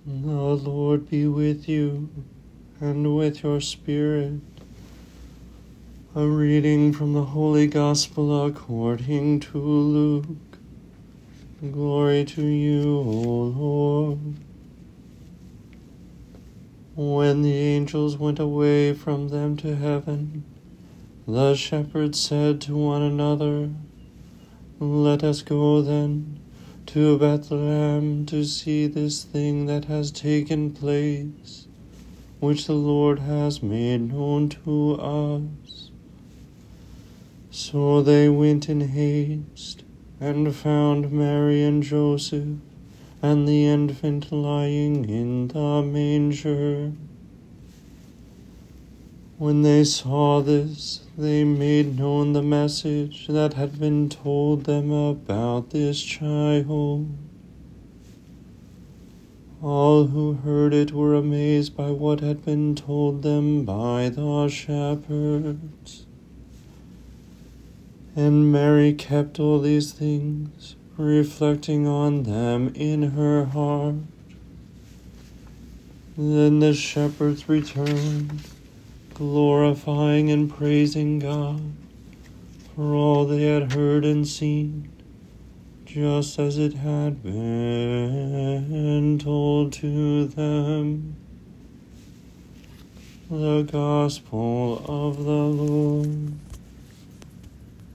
The Lord be with you, and with your spirit. A reading from the Holy Gospel according to Luke. Glory to you, O Lord. When the angels went away from them to heaven, the shepherds said to one another, "Let us go then to Bethlehem to see this thing that has taken place, which the Lord has made known to us." So they went in haste and found Mary and Joseph and the infant lying in the manger. When they saw this, they made known the message that had been told them about this child. All who heard it were amazed by what had been told them by the shepherds. And Mary kept all these things, reflecting on them in her heart. Then the shepherds returned, glorifying and praising God for all they had heard and seen, just as it had been told to them. The Gospel of the Lord.